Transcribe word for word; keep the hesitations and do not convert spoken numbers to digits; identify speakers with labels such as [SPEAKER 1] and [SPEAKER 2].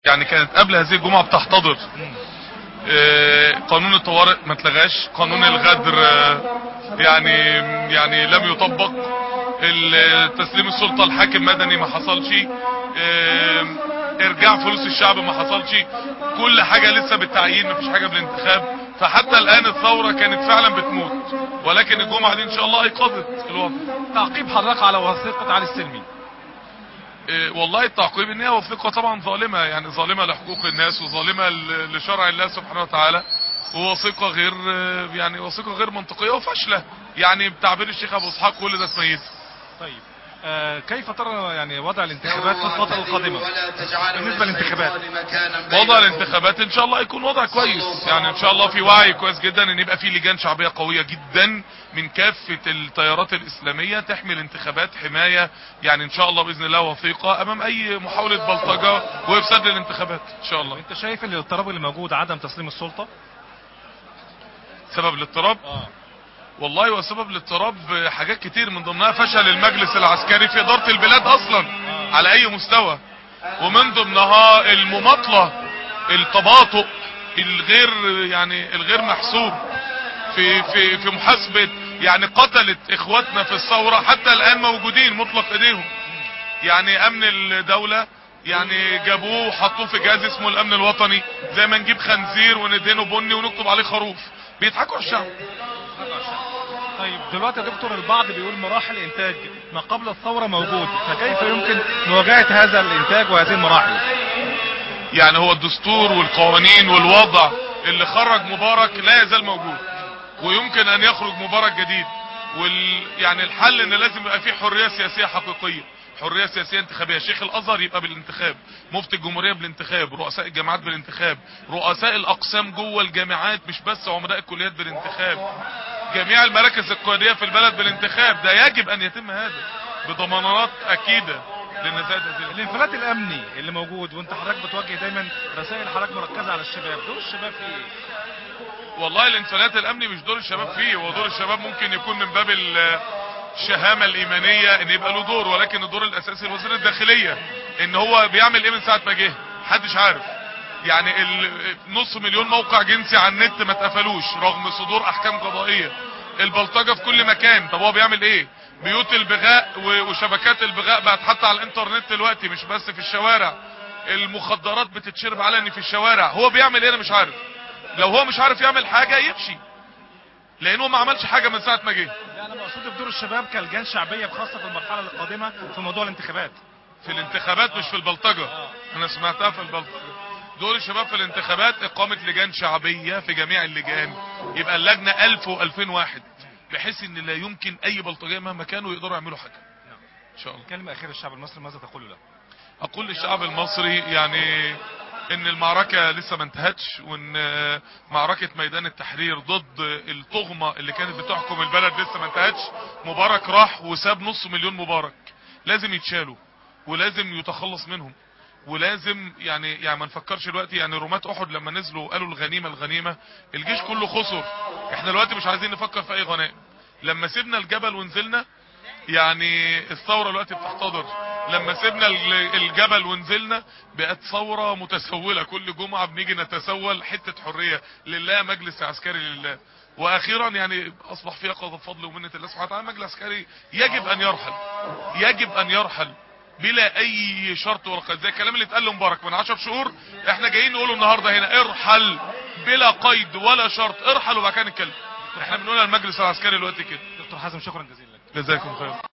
[SPEAKER 1] يعني كانت قبل هذه الجمعة بتحتضر آه، قانون الطوارئ ما اتلغاش، قانون الغدر آه، يعني يعني لم يطبق، تسليم السلطة الحاكم مدني ما حصلش، آه، ارجاع فلوس الشعب ما حصلش، كل حاجة لسه بالتعيين، ما فيش حاجة بالانتخاب. فحتى الان الثورة كانت فعلا بتموت، ولكن الجمعة دي ان شاء الله ايقظت الوضع.
[SPEAKER 2] تعقيب حضرتك على وثيقة علي السلمي.
[SPEAKER 1] إيه والله التعقيب ان هي وثيقه طبعا ظالمه، يعني ظالمه لحقوق الناس وظالمه لشرع الله سبحانه وتعالى، ووثيقه غير يعني وثيقه غير منطقيه وفاشله، يعني بتعبير الشيخ ابو اسحاق كل ده تميز.
[SPEAKER 2] طيب آه كيف ترى يعني وضع الانتخابات في الفتره القادمه بالنسبه للانتخابات؟
[SPEAKER 1] وضع الانتخابات ان شاء الله يكون وضع كويس، يعني ان شاء الله في وعي كويس جدا ان يبقى في لجان شعبيه قويه جدا من كافه التيارات الاسلاميه تحمي الانتخابات حمايه، يعني ان شاء الله باذن الله وثيقه امام اي محاوله بلطجه وافساد للانتخابات ان شاء الله.
[SPEAKER 2] انت شايف ان الاضطراب اللي موجود عدم تسليم السلطه
[SPEAKER 1] سبب الاضطراب؟
[SPEAKER 2] اه
[SPEAKER 1] والله وسبب الاضطراب حاجات كتير، من ضمنها فشل المجلس العسكري في اداره البلاد اصلا على اي مستوى، ومن ضمنها المماطله، التباطؤ الغير يعني الغير محسوب في في في محاسبه، يعني قتلت اخواتنا في الثوره حتى الان موجودين مطلق ايديهم، يعني امن الدوله يعني جابوه وحطوه في جهاز اسمه الامن الوطني، زي ما نجيب خنزير وندهنه بني ونكتب عليه خروف، بيضحكوا على الشعب.
[SPEAKER 2] طيب دلوقتي يا دكتور البعض بيقول مراحل انتاج ما قبل الثوره موجود، فكيف يمكن مواجهه هذا الانتاج وهذه المراحل؟
[SPEAKER 1] يعني هو الدستور والقوانين والوضع اللي خرج مبارك لا يزال موجود، ويمكن ان يخرج مبارك جديد، وال يعني الحل ان لازم يبقى فيه حريه سياسيه حقيقيه، حريه سياسيه انتخابيه، شيخ الازهر يبقى بالانتخاب، مفتي الجمهوريه بالانتخاب، رؤساء الجامعات بالانتخاب، رؤساء الاقسام جوه الجامعات مش بس عمداء الكليات بالانتخاب، جميع المراكز القياديه في البلد بالانتخاب. ده يجب ان يتم هذا بضمانات اكيده للنزاهه هذه.
[SPEAKER 2] الانفلات الامني اللي موجود، وانت حضرتك بتوجه دايما رسائل حضرتك مركزه على الشباب، دور الشباب في ايه؟
[SPEAKER 1] والله الانفلات الامني مش دور الشباب فيه، هو دور الشباب ممكن يكون من باب الشهامه الايمانيه ان يبقى له دور، ولكن الدور الاساسي لوزير الداخليه، ان هو بيعمل ايه من ساعه ما جه محدش عارف، يعني نص مليون موقع جنسي على النت ما اتقفلوش رغم صدور احكام قضائيه، البلطجه في كل مكان، طب هو بيعمل ايه؟ بيوت البغاء وشبكات البغاء بقت حتى على الانترنت دلوقتي مش بس في الشوارع، المخدرات بتتشرب علني في الشوارع، هو بيعمل ايه؟ انا مش عارف. لو هو مش عارف يعمل حاجه يمشي، لانه ما عملش حاجه من ساعه ما جه.
[SPEAKER 2] لا انا مقصود بدور الشباب كلجان شعبيه خاصه في المرحله القادمه في موضوع الانتخابات.
[SPEAKER 1] في الانتخابات مش في البلطجه، انا سمعتها في البلطجه. دور الشباب في الانتخابات اقامه لجان شعبيه في جميع اللجان، يبقى اللجنه ألف وألفين واحد، بحيث ان لا يمكن اي بلطجيه مهما كانوا يقدروا يعملوا حاجه ان شاء الله.
[SPEAKER 2] كلمه اخيره للشعب المصري ماذا تقول له؟
[SPEAKER 1] اقول للشعب المصري يعني ان المعركة لسه ما انتهتش، وان معركة ميدان التحرير ضد الطغمة اللي كانت بتحكم البلد لسه ما انتهتش. مبارك راح وساب نص مليون مبارك، لازم يتشالوا ولازم يتخلص منهم، ولازم يعني يعني ما نفكرش دلوقتي، يعني رماة احد لما نزلوا قالوا الغنيمة الغنيمة، الجيش كله خسر، احنا دلوقتي مش عايزين نفكر في اي غنائم، لما سيبنا الجبل ونزلنا يعني الثورة دلوقتي بتحتضر، لما سيبنا الجبل ونزلنا بقت ثورة متسولة، كل جمعة بنيجي نتسول حتة حرية لله، مجلس عسكري لله. واخيرا يعني اصبح في يقظة بفضل ومنة الله سبحانه وتعالى، مجلس عسكري يجب ان يرحل، يجب ان يرحل بلا اي شرط ولا قيد، زي الكلام اللي اتقال لمبارك من عشر شهور، احنا جايين نقوله النهارده هنا، ارحل بلا قيد ولا شرط، ارحل وبعد كده نتكلم. احنا بنقولها المجلس العسكري دلوقتي كده.
[SPEAKER 2] دكتور حازم شكرا جزيلا لك.
[SPEAKER 1] جزاكم خير.